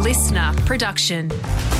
listener production.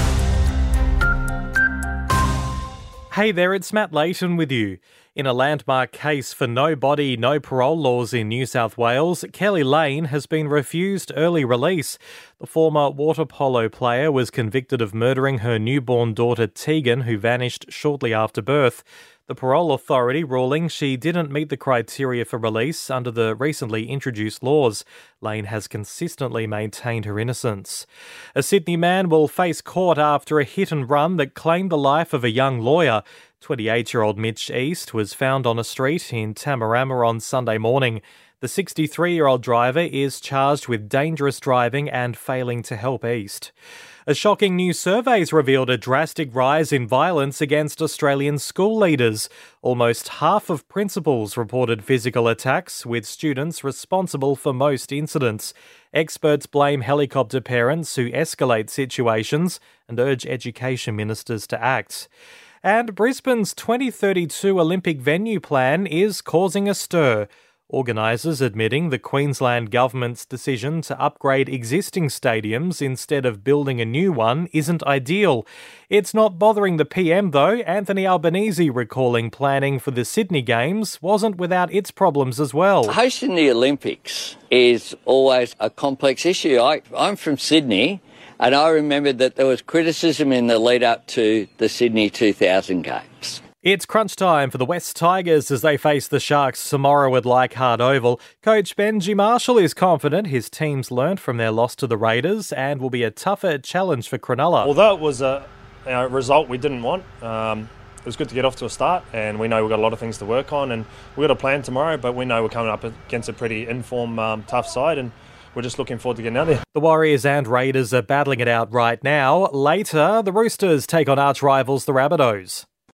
Hey there, it's Matt Layton with you. In a landmark case for no body, no parole laws in New South Wales, Kelly Lane has been refused early release. The former water polo player was convicted of murdering her newborn daughter Tegan, who vanished shortly after birth. The parole authority ruling she didn't meet the criteria for release under the recently introduced laws. Lane has consistently maintained her innocence. A Sydney man will face court after a hit and run that claimed the life of a young lawyer. 28-year-old Mitch East was found on a street in Tamarama on Sunday morning. The 63-year-old driver is charged with dangerous driving and failing to help East. A shocking new survey has revealed a drastic rise in violence against Australian school leaders. Almost half of principals reported physical attacks, with students responsible for most incidents. Experts blame helicopter parents who escalate situations and urge education ministers to act. And Brisbane's 2032 Olympic venue plan is causing a stir. Organisers admitting the Queensland government's decision to upgrade existing stadiums instead of building a new one isn't ideal. It's not bothering the PM though. Anthony Albanese recalling planning for the Sydney Games wasn't without its problems as well. Hosting the Olympics is always a complex issue. I'm from Sydney, and I remember that there was criticism in the lead up to the Sydney 2000 Games. It's crunch time for the West Tigers as they face the Sharks tomorrow at Leichhardt Oval. Coach Benji Marshall is confident his team's learnt from their loss to the Raiders and will be a tougher challenge for Cronulla. Although it was a result we didn't want, it was good to get off to a start, and we know we've got a lot of things to work on, and we've got a plan tomorrow, but we know we're coming up against a pretty informed, tough side, and we're just looking forward to getting out there. The Warriors and Raiders are battling it out right now. Later, the Roosters take on arch rivals the Rabbitohs.